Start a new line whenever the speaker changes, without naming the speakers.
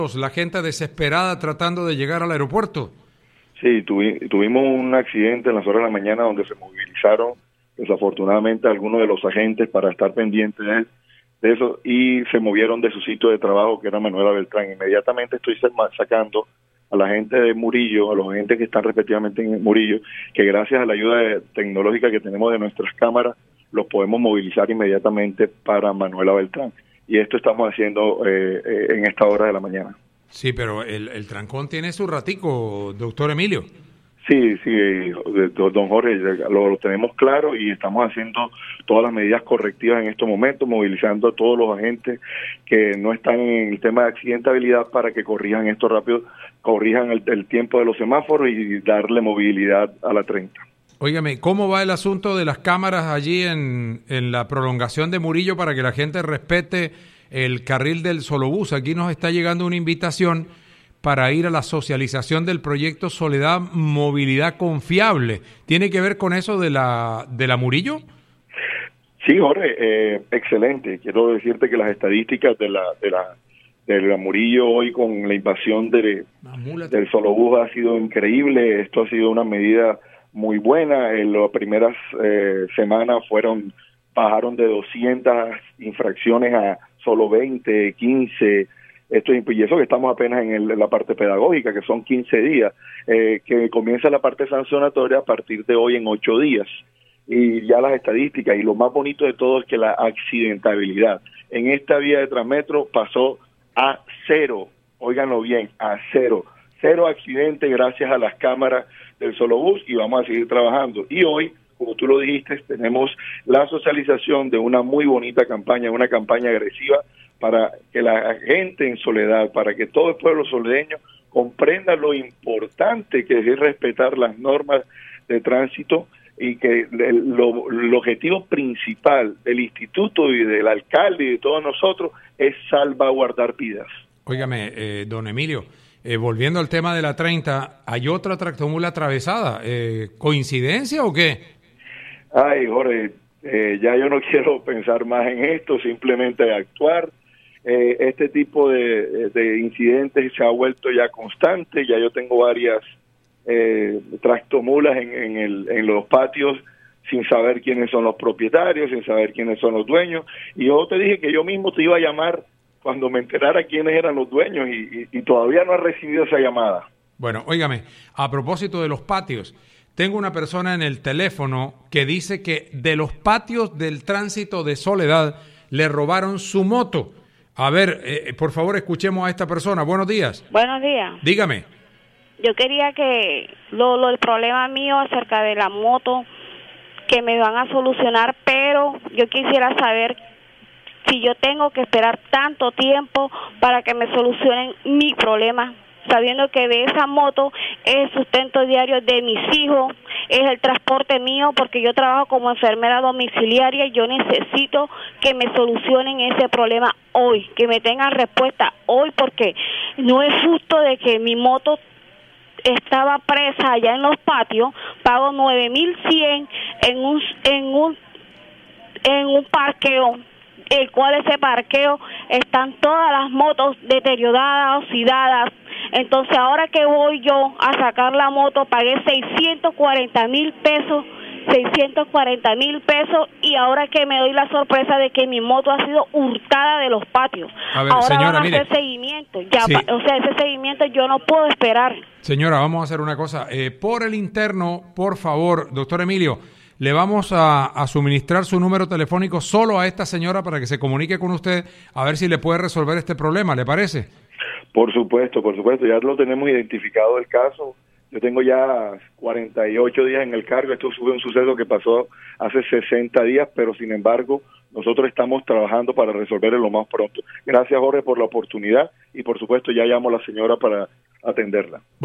la gente desesperada tratando de llegar al aeropuerto.
Sí, tuvimos un accidente en las horas de la mañana donde se movilizaron desafortunadamente algunos de los agentes para estar pendientes de eso y se movieron de su sitio de trabajo, que era Manuela Beltrán. Inmediatamente estoy sacando a la gente de Murillo, a los agentes que están respectivamente en Murillo, que gracias a la ayuda tecnológica que tenemos de nuestras cámaras, los podemos movilizar inmediatamente para Manuela Beltrán. Y esto estamos haciendo en esta hora de la mañana.
Sí, pero el trancón tiene su ratico, doctor Emilio.
Sí, don Jorge, lo tenemos claro y estamos haciendo todas las medidas correctivas en estos momentos, movilizando a todos los agentes que no están en el tema de accidentabilidad para que corrijan esto rápido, corrijan el tiempo de los semáforos y darle movilidad a la 30.
Óigame, ¿cómo va el asunto de las cámaras allí en la prolongación de Murillo para que la gente respete el carril del solobús? Aquí nos está llegando una invitación para ir a la socialización del proyecto Soledad Movilidad Confiable. ¿Tiene que ver con eso de la Murillo?
Sí, Jorge, excelente. Quiero decirte que las estadísticas de la Murillo hoy con la invasión del solobús ha sido increíble. Esto ha sido una medida muy buena. En las primeras semanas bajaron de 200 infracciones a solo 20, 15. Y eso que estamos apenas en la parte pedagógica, que son 15 días, que comienza la parte sancionatoria a partir de hoy en 8 días. Y ya las estadísticas, y lo más bonito de todo es que la accidentabilidad en esta vía de Transmetro pasó a 0, óiganlo bien, a 0. 0 accidentes gracias a las cámaras del solobús y vamos a seguir trabajando. Y hoy, como tú lo dijiste, tenemos la socialización de una muy bonita campaña, una campaña agresiva para que la gente en Soledad, para que todo el pueblo soledeño comprenda lo importante que es respetar las normas de tránsito y que el objetivo principal del instituto y del alcalde y de todos nosotros es salvaguardar vidas.
Óigame, don Emilio, volviendo al tema de la 30, hay otra tractomula atravesada. ¿Coincidencia o qué?
Ay, Jorge, ya yo no quiero pensar más en esto, simplemente actuar. Este tipo de incidentes se ha vuelto ya constante. Ya yo tengo varias tractomulas en los patios sin saber quiénes son los propietarios, sin saber quiénes son los dueños. Y yo te dije que yo mismo te iba a llamar cuando me enterara quiénes eran los dueños y todavía no he recibido esa llamada.
Bueno, óigame, a propósito de los patios, tengo una persona en el teléfono que dice que de los patios del tránsito de Soledad le robaron su moto. A ver, por favor, escuchemos a esta persona. Buenos días.
Buenos días.
Dígame.
Yo quería que el problema mío acerca de la moto, que me van a solucionar, pero yo quisiera saber si yo tengo que esperar tanto tiempo para que me solucionen mi problema, sabiendo que de esa moto es el sustento diario de mis hijos, es el transporte mío, porque yo trabajo como enfermera domiciliaria y yo necesito que me solucionen ese problema hoy, que me tengan respuesta hoy, porque no es justo de que mi moto estaba presa allá en los patios, pago 9,100 en un parqueo, el cual ese parqueo están todas las motos deterioradas, oxidadas. Entonces ahora que voy yo a sacar la moto, pagué 640,000 pesos, y ahora que me doy la sorpresa de que mi moto ha sido hurtada de los patios.
A ver,
ahora
señora,
van a hacer
mire,
seguimiento,
sí.
O sea, ese seguimiento yo no puedo esperar.
Señora, vamos a hacer una cosa. Por el interno, por favor, doctor Emilio, le vamos a suministrar su número telefónico solo a esta señora para que se comunique con usted a ver si le puede resolver este problema, ¿le parece?
Por supuesto, ya lo tenemos identificado el caso. Yo tengo ya 48 días en el cargo. Esto fue un suceso que pasó hace 60 días, pero sin embargo, nosotros estamos trabajando para resolverlo lo más pronto. Gracias, Jorge, por la oportunidad y por supuesto ya llamo a la señora para atenderla.